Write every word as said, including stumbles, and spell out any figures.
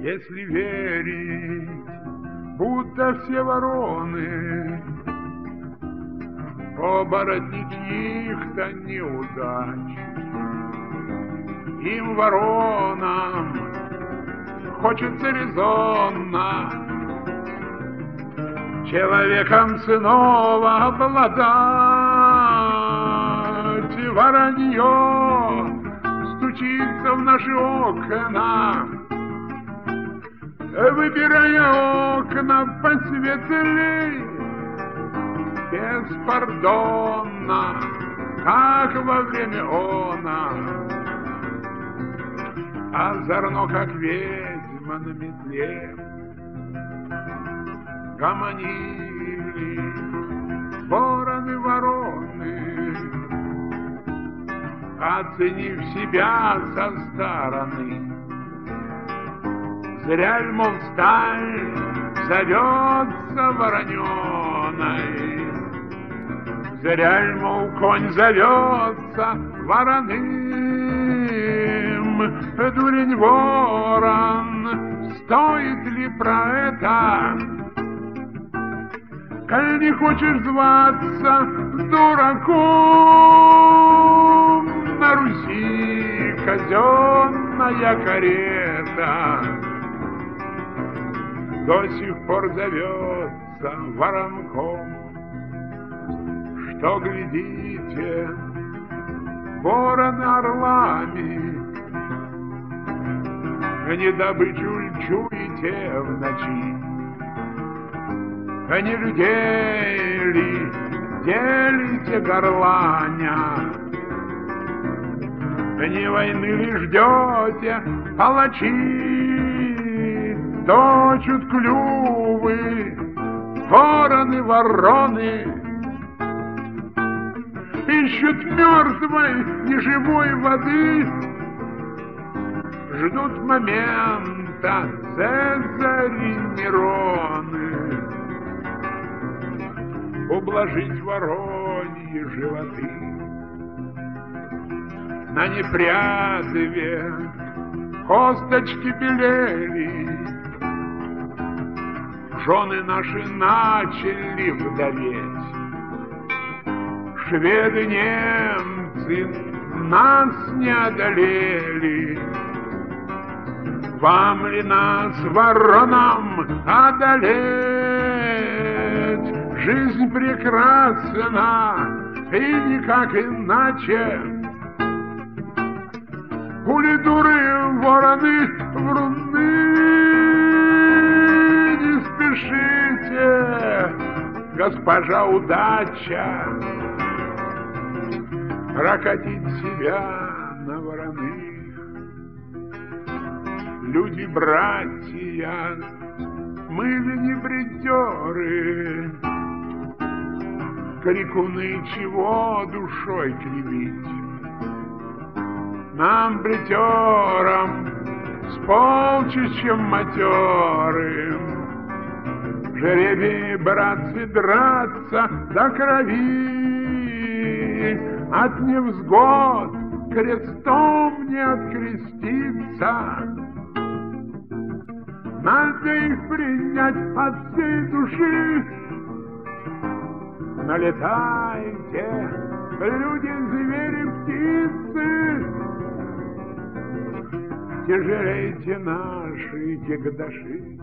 Если верить, будто все вороны оборотни чьих-то неудач, им, воронам, хочется резонно человеком снова обладать. И воронье стучится в наши окна, выбирая окна посветлей, беспардонно, как во время она, озорно, как ведьма на метле, гомонили вороны-вороны, оценив себя со стороны. Зря ль, мол, сталь зовется вороненой, зря ль, мол, конь зовется вороным. Дурень ворон, стоит ли про это? Коль не хочешь зваться дураком, на Руси казенная карета до сих пор зовется воронком. Что глядите, вороны орлами, не добычу ль чуете в ночи? Не людей ли делите горланя? Не войны ли ждете, палачи? Точат клювы вороны, вороны, ищут мертвой, неживой воды, ждут момента Цезарь и Нероны ублажить вороньи животы. На Непрядове косточки белели, жены наши начали вдоветь. Шведы, немцы нас не одолели, вам ли нас, воронам, одолеть? Жизнь прекрасна, и никак иначе. Пули дуры, вороны, вруны, не спешите, госпожа удача, прокатить себя на вороных. Люди, братья, мы ли не бредеры, крикуны, чего душой кривить? Нам, бредерам, с полчищем матерым, жребий, братцы, драться до крови, от невзгод крестом не откреститься. Надо их принять от всей души. Налетайте, люди, звери, птицы, тяжелейте наши дегдаши.